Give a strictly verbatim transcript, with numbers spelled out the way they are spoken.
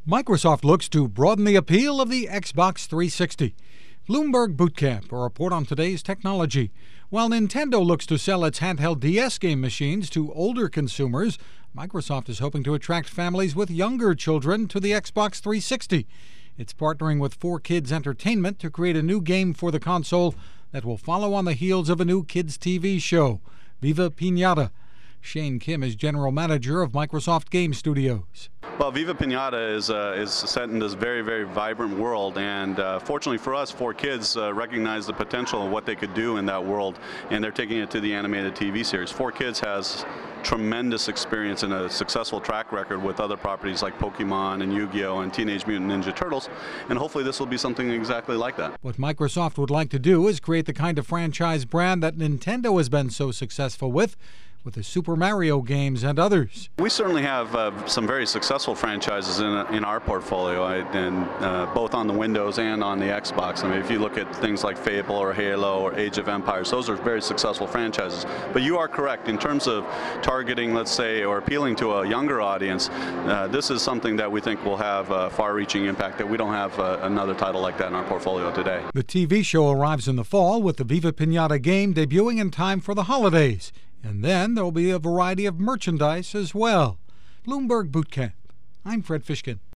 Microsoft looks to broaden the appeal of the Xbox three sixty. Bloomberg Bootcamp, a report on today's technology. While Nintendo looks to sell its handheld D S game machines to older consumers, Microsoft is hoping to attract families with younger children to the Xbox three sixty. It's partnering with four Kids Entertainment to create a new game for the console that will follow on the heels of a new kids' T V show, Viva Pinata. Shane Kim is general manager of Microsoft Game Studios. Well, Viva Pinata is uh, is set in this very, very vibrant world, and uh, fortunately for us, four kids uh, recognize the potential of what they could do in that world, and they're taking it to the animated T V series. four Kids has tremendous experience and a successful track record with other properties like Pokemon and Yu-Gi-Oh! And Teenage Mutant Ninja Turtles, and hopefully this will be something exactly like that. What Microsoft would like to do is create the kind of franchise brand that Nintendo has been so successful with, with the Super Mario games and others. We certainly have uh, some very successful franchises in, in our portfolio, I, and uh, both on the Windows and on the Xbox. I mean, if you look at things like Fable or Halo or Age of Empires, those are very successful franchises. But you are correct, in terms of targeting, let's say, or appealing to a younger audience, uh, this is something that we think will have a far-reaching impact that we don't have uh, another title like that in our portfolio today. The T V show arrives in the fall, with the Viva Pinata game debuting in time for the holidays. And then there'll be a variety of merchandise as well. Bloomberg Bootcamp. I'm Fred Fishkin.